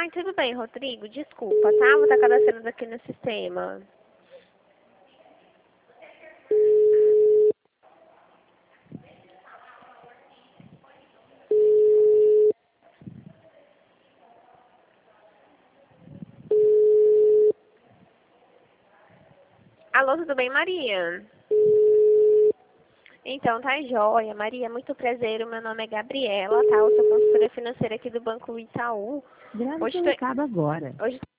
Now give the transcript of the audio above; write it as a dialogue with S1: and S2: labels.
S1: Ai, tudo bem, Rodrigo. Desculpa, tá? Vou estar cadastrando aqui no sistema. Alô, tudo bem, Maria? Então, tá joia. Maria, muito prazer. O meu nome é Gabriela, tá? Eu sou consultora financeira aqui do Banco Itaú.
S2: Grave
S1: Hoje
S2: seu recado agora.
S1: hoje